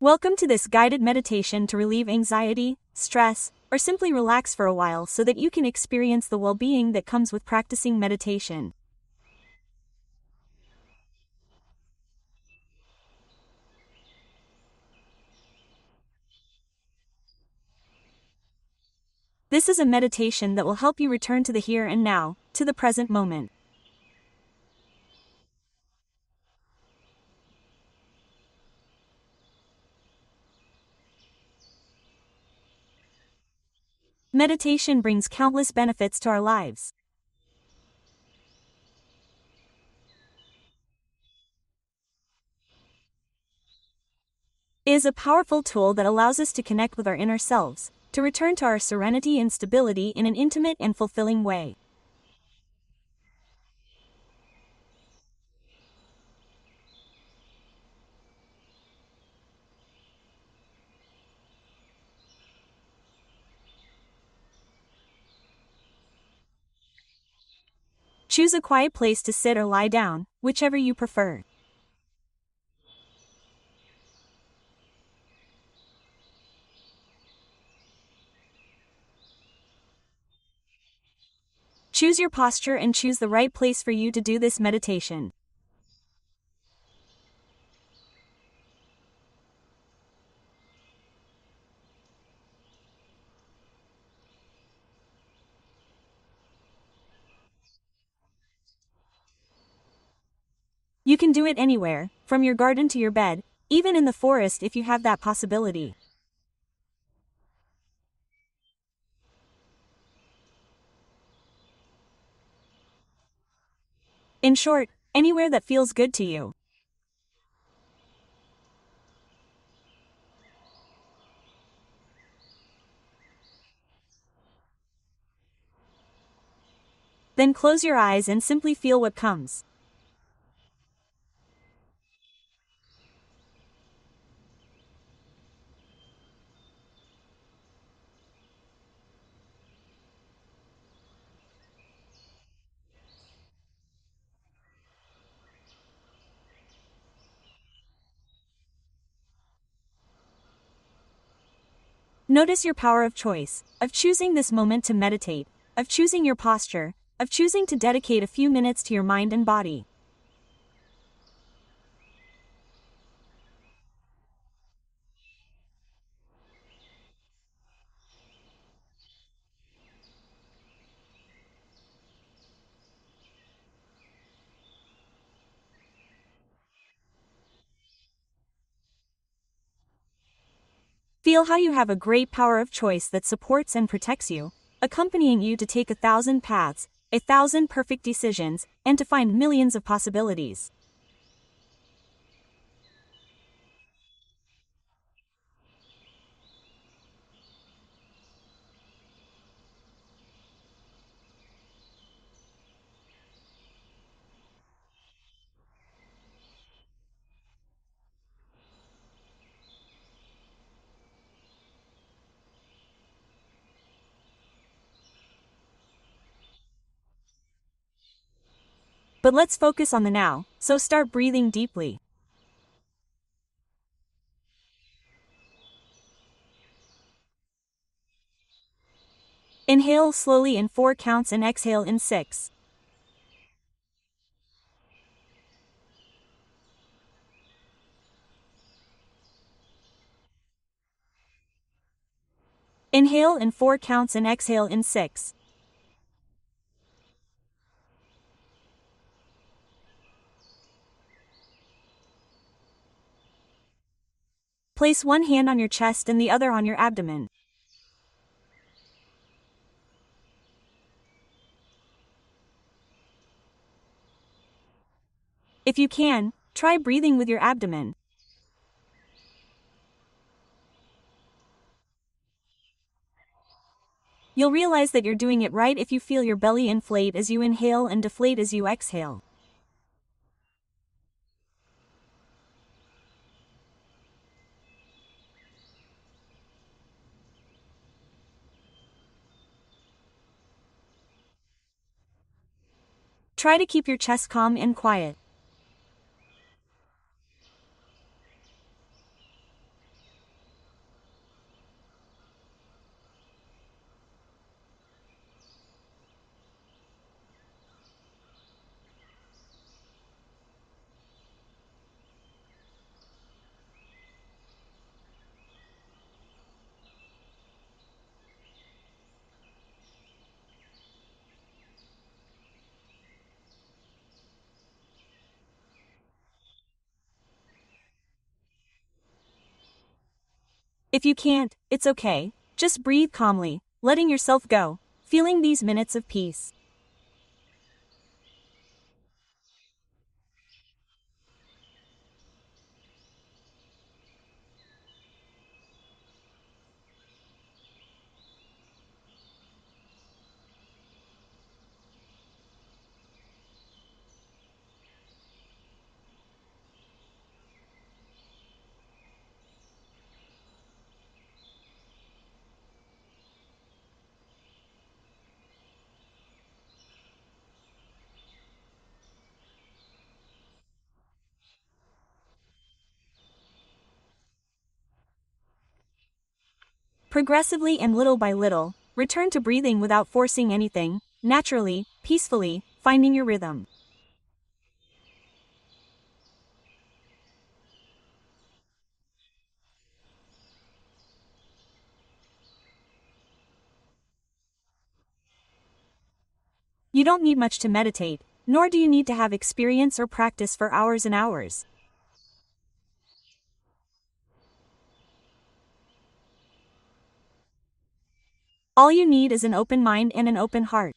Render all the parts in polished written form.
Welcome to this guided meditation to relieve anxiety, stress, or simply relax for a while so that you can experience the well-being that comes with practicing meditation. This is a meditation that will help you return to the here and now, to the present moment. Meditation brings countless benefits to our lives. It is a powerful tool that allows us to connect with our inner selves, to return to our serenity and stability in an intimate and fulfilling way. Choose a quiet place to sit or lie down, whichever you prefer. Choose your posture and choose the right place for you to do this meditation. You can do it anywhere, from your garden to your bed, even in the forest if you have that possibility. In short, anywhere that feels good to you. Then close your eyes and simply feel what comes. Notice your power of choice, of choosing this moment to meditate, of choosing your posture, of choosing to dedicate a few minutes to your mind and body. Feel how you have a great power of choice that supports and protects you, accompanying you to take 1,000 paths, 1,000 perfect decisions, and to find millions of possibilities. But let's focus on the now, so start breathing deeply. Inhale slowly in 4 counts and exhale in 6. Inhale in 4 counts and exhale in 6. Place one hand on your chest and the other on your abdomen. If you can, try breathing with your abdomen. You'll realize that you're doing it right if you feel your belly inflate as you inhale and deflate as you exhale. Try to keep your chest calm and quiet. If you can't, it's okay. Just breathe calmly, letting yourself go, feeling these minutes of peace. Progressively and little by little, return to breathing without forcing anything, naturally, peacefully, finding your rhythm. You don't need much to meditate, nor do you need to have experience or practice for hours and hours. All you need is an open mind and an open heart.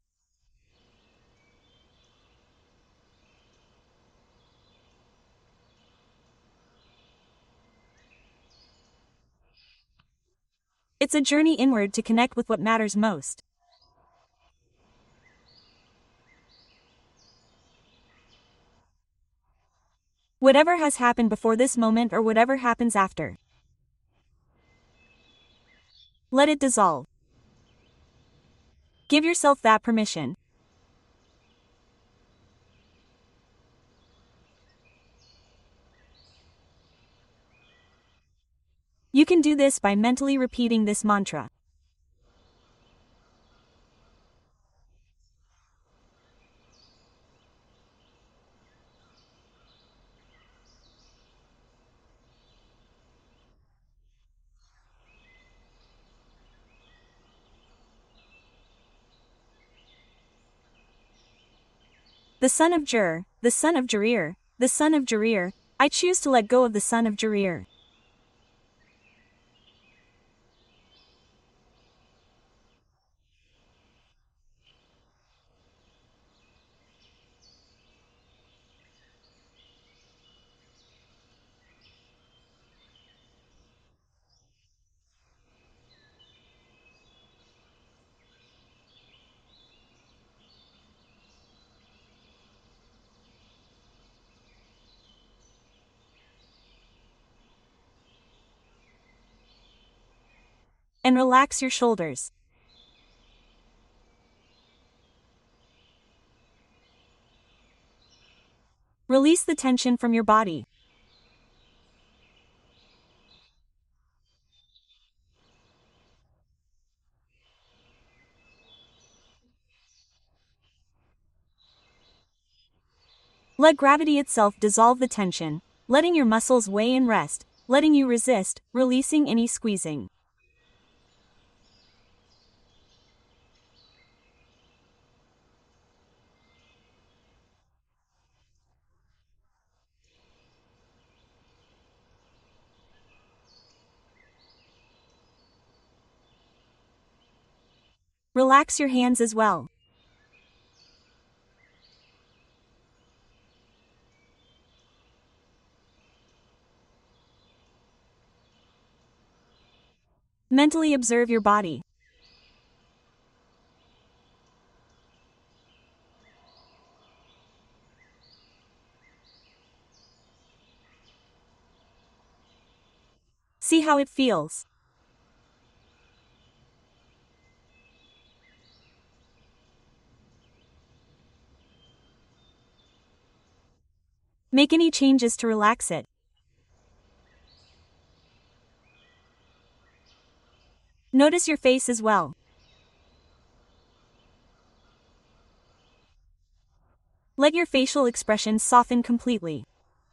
It's a journey inward to connect with what matters most. Whatever has happened before this moment or whatever happens after, let it dissolve. Give yourself that permission. You can do this by mentally repeating this mantra. The son of Jur, the son of Jarir, the son of Jarir, I choose to let go of the son of Jarir. And relax your shoulders. Release the tension from your body. Let gravity itself dissolve the tension, letting your muscles weigh and rest, letting you resist, releasing any squeezing. Relax your hands as well. Mentally observe your body. See how it feels. Make any changes to relax it. Notice your face as well. Let your facial expressions soften completely.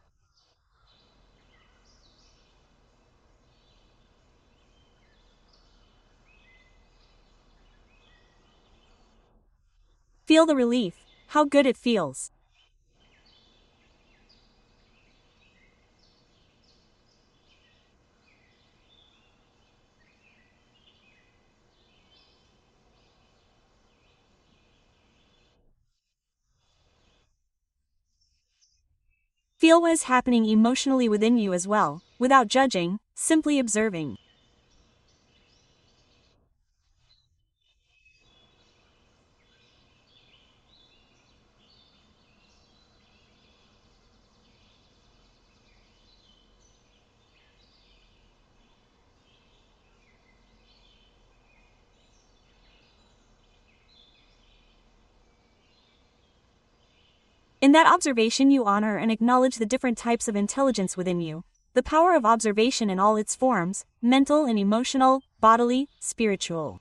Feel the relief, how good it feels. Feel what is happening emotionally within you as well, without judging, simply observing. In that observation, you honor and acknowledge the different types of intelligence within you, the power of observation in all its forms, mental and emotional, bodily, spiritual.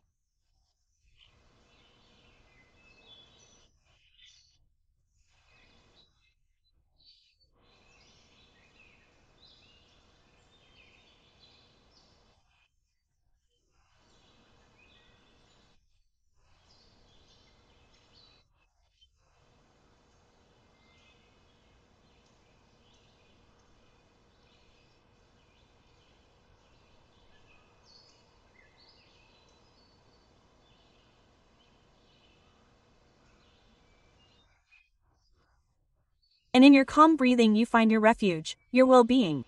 And in your calm breathing, you find your refuge, your well being.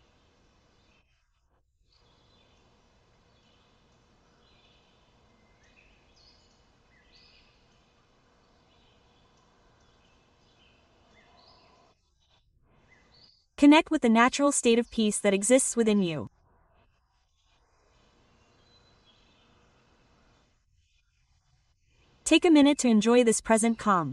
Connect with the natural state of peace that exists within you. Take a minute to enjoy this present calm.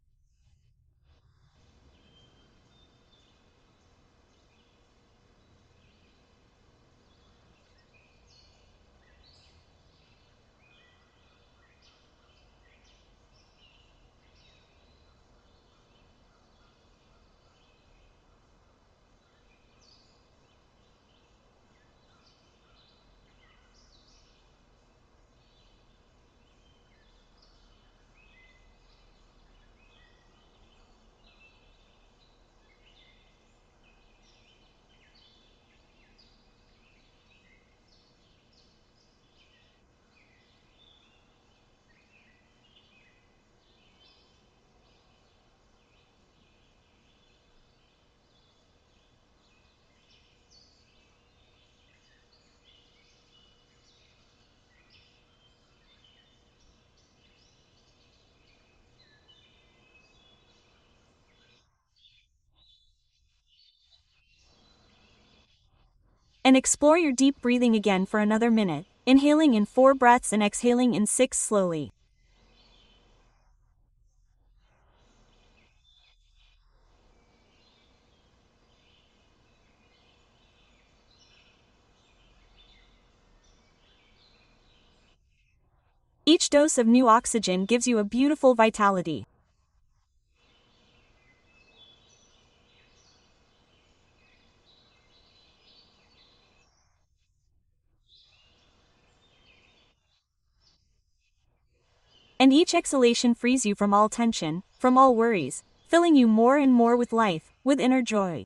And explore your deep breathing again for another minute, inhaling in 4 breaths and exhaling in 6 slowly. Each dose of new oxygen gives you a beautiful vitality. And each exhalation frees you from all tension, from all worries, filling you more and more with life, with inner joy.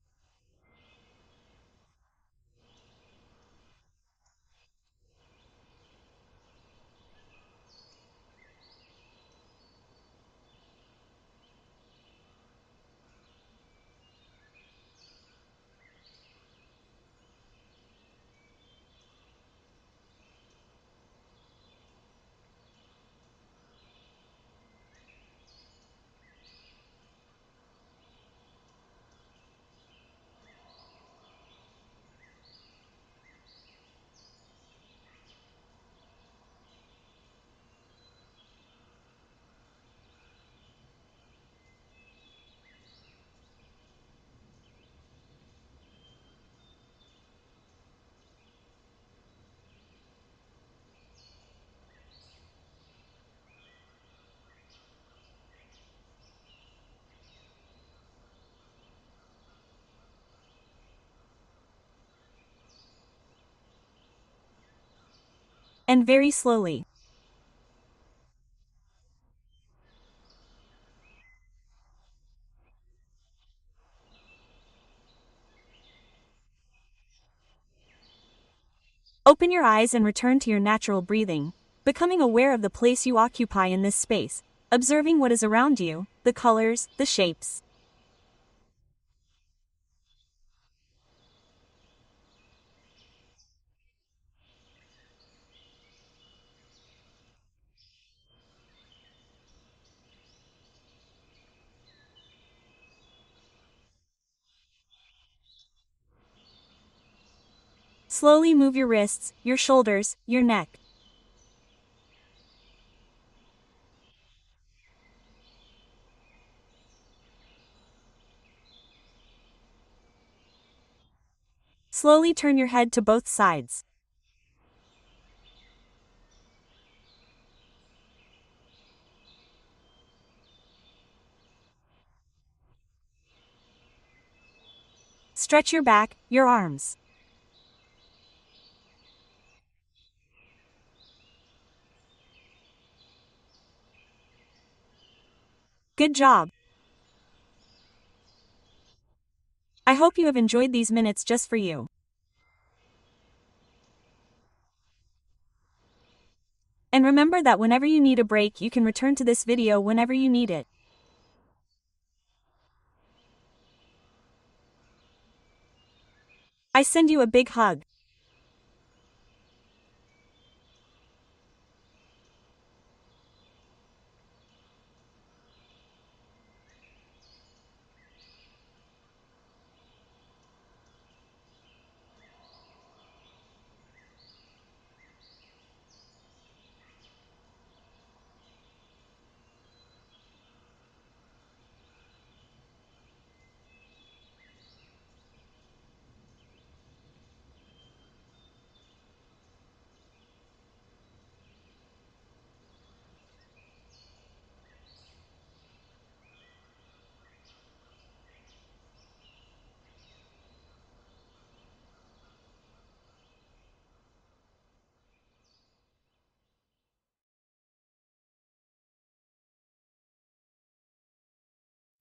And very slowly. Open your eyes and return to your natural breathing, becoming aware of the place you occupy in this space, observing what is around you, the colors, the shapes. Slowly move your wrists, your shoulders, your neck. Slowly turn your head to both sides. Stretch your back, your arms. Good job. I hope you have enjoyed these minutes just for you. And remember that whenever you need a break, you can return to this video whenever you need it. I send you a big hug.